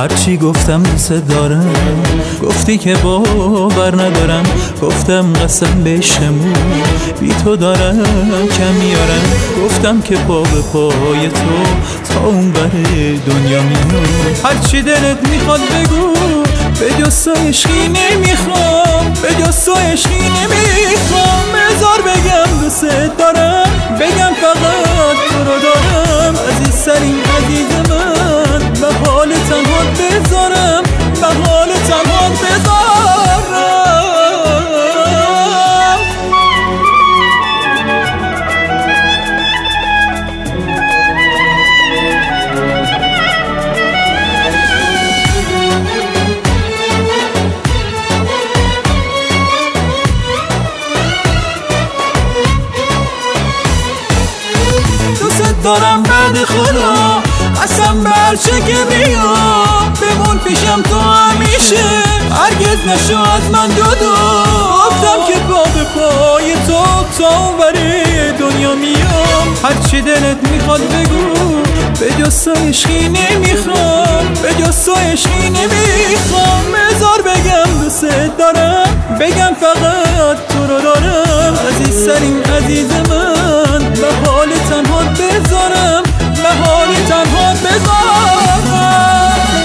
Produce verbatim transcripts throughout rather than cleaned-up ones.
هرچی گفتم دوست دارم، گفتی که باور ندارم. گفتم قسم به شمون بی تو دارم کم میارم. گفتم که پا به پای تو تا اون بر دنیا میام. هرچی دلت میخواد بگو، به جز تو عشقی نمیخوام، به جز تو عشقی نمیخوام. بذار بگم دوست دارم، بگم فقط تو رو دارم. عزیزترین عزیز من، به حال تنها بذارم، به حال تنها بذارم. دوست دارم بعد خدا قسم به هرچه که بیام، بمون پیشم تو همیشه، هرگز نشو از من جدا. گفتم که پا به پای تو تا اونور دنیا میام. هرچی دلت میخواد بگو، به جز تو عشقی نمیخوام، به جز تو عشقی نمیخوام. بذار بگم دوست دارم، بگم فقط تو رو دارم. عزیزترین عزیز من، به حال تنها بذارم، به حال تنها بذارم.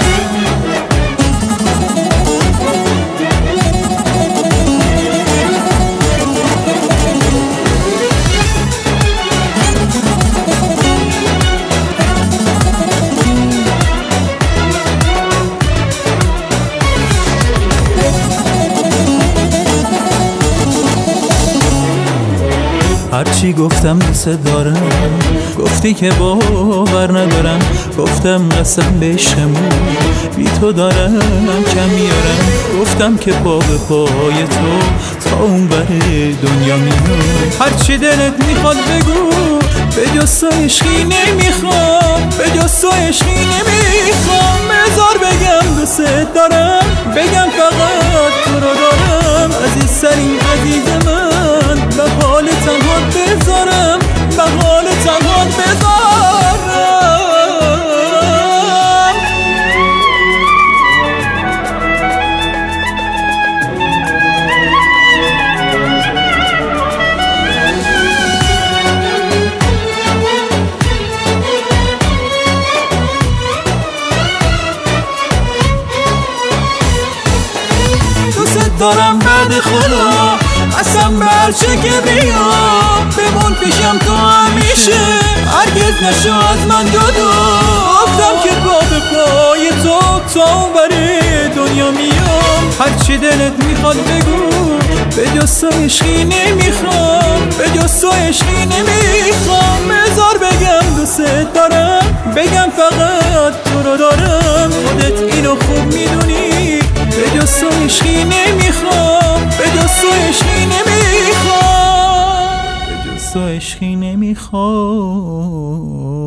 هرچی گفتم دوست دارم، گفتی که باور ندارم. گفتم قسم به شمون بی تو دارم کم میارم. گفتم که پا به پای تو تا اون بر دنیا میام. هرچی دلت میخواد بگو، به جز تو عشقی نمیخوام، به جز تو عشقی نمیخوام. بذار بگم دوست دارم، بگم فقط تو رو دارم. عزیزترین عزیز من، به حال تنها بذارم، به حال تنها بذارم. دوست دارم بعد خدا قسم به هرچه که بیام، بمون پیشم تو همیشه، هرگز نشو از من جدا. گفتم که پا به پای تو تا اونور دنیا میام. هرچی دلت میخواد بگو، به جز تو عشقی نمیخوام، به جز تو عشقی نمیخوام. بذار بگم دوست دارم، بگم فقط تو رو دارم. خودت اینو خوب میدونی، به جز تو عشقی نمیخوام، به جز تو عشقی نمیخوام، به جز تو عشقی نمیخوام.